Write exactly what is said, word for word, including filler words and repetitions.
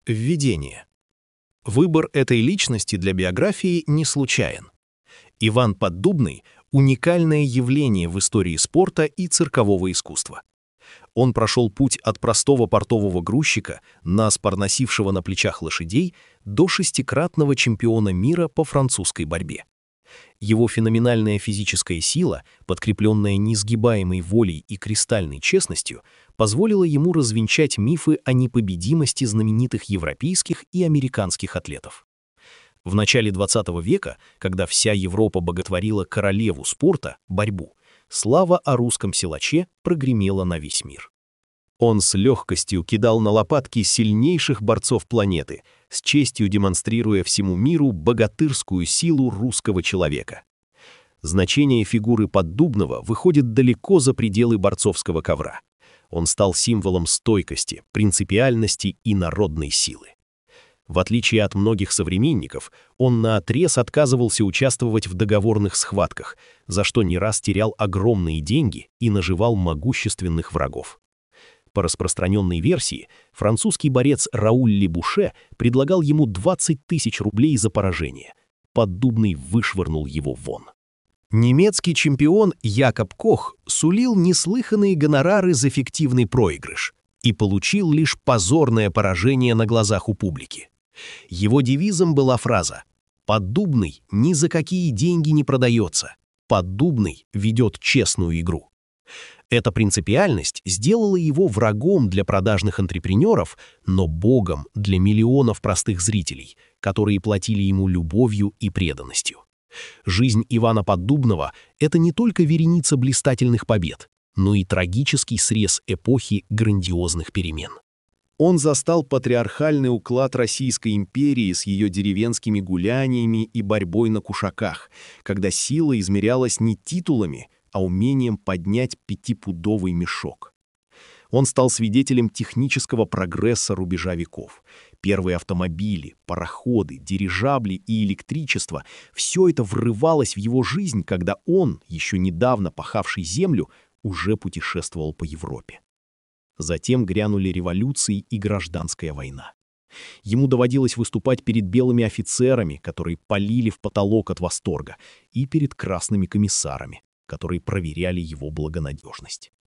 Введение. Выбор этой личности для биографии не случайен. Иван Поддубный – уникальное явление в истории спорта и циркового искусства. Он прошел путь от простого портового грузчика, наспор носившего на плечах лошадей, до шестикратного чемпиона мира по французской борьбе. Его феноменальная физическая сила, подкрепленная несгибаемой волей и кристальной честностью, позволила ему развенчать мифы о непобедимости знаменитых европейских и американских атлетов. В начале двадцатого века, когда вся Европа боготворила королеву спорта, борьбу, слава о русском силаче прогремела на весь мир. Он с легкостью кидал на лопатки сильнейших борцов планеты, с честью демонстрируя всему миру богатырскую силу русского человека. Значение фигуры Поддубного выходит далеко за пределы борцовского ковра. Он стал символом стойкости, принципиальности и народной силы. В отличие от многих современников, он наотрез отказывался участвовать в договорных схватках, за что не раз терял огромные деньги и наживал могущественных врагов. По распространенной версии, французский борец Рауль Лебуше предлагал ему двадцать тысяч рублей за поражение. Поддубный вышвырнул его вон. Немецкий чемпион Якоб Кох сулил неслыханные гонорары за фиктивный проигрыш и получил лишь позорное поражение на глазах у публики. Его девизом была фраза «Поддубный ни за какие деньги не продается, Поддубный ведет честную игру». Эта принципиальность сделала его врагом для продажных антрепренеров, но богом для миллионов простых зрителей, которые платили ему любовью и преданностью. Жизнь Ивана Поддубного – это не только вереница блистательных побед, но и трагический срез эпохи грандиозных перемен. Он застал патриархальный уклад Российской империи с ее деревенскими гуляниями и борьбой на кушаках, когда сила измерялась не титулами, а умением поднять пятипудовый мешок. Он стал свидетелем технического прогресса рубежа веков. Первые автомобили, пароходы, дирижабли и электричество – все это врывалось в его жизнь, когда он, еще недавно пахавший землю, уже путешествовал по Европе. Затем грянули революции и гражданская война. Ему доводилось выступать перед белыми офицерами, которые палили в потолок от восторга, и перед красными комиссарами, которые проверяли его благонадежность.